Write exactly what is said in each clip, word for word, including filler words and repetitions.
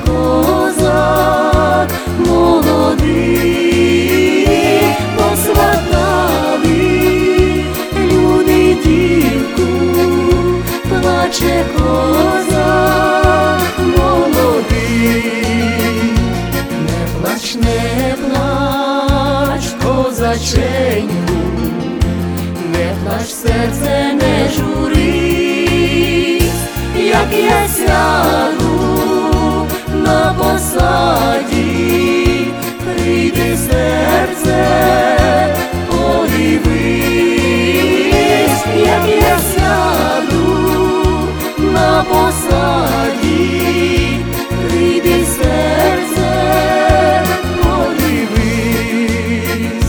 козак молодий, посватали люди дівку, плаче козак молодий. Не плач, не плач, козаченьку, не плач, серце не журись, як я сяду на посаді, прийди, серце, подивись, як я сяду на посаді, прийди, серце, подивись.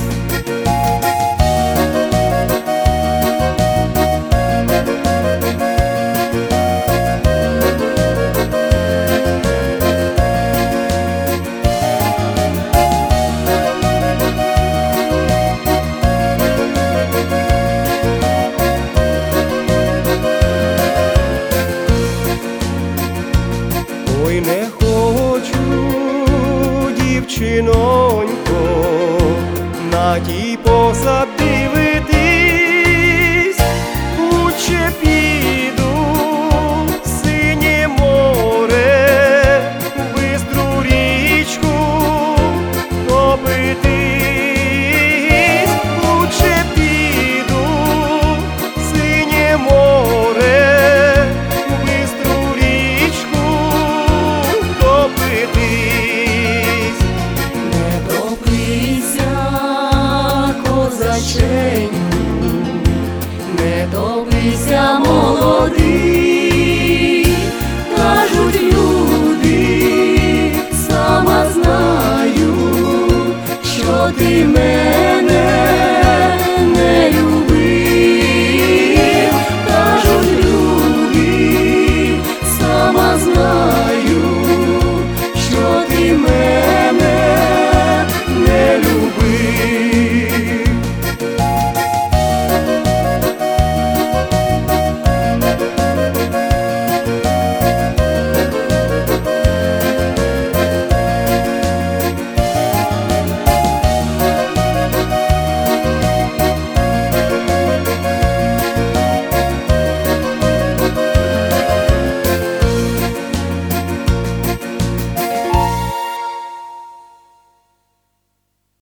Ой, не хочу, дівчинонько, на тій посад дивитись, лучше піду в синє море, в бистру річку топитись, лучше піду в синє море, в бистру річку топитись. Не топися, козаченьку, не топися, молодий, кажуть люди, сама знаю, що ти мене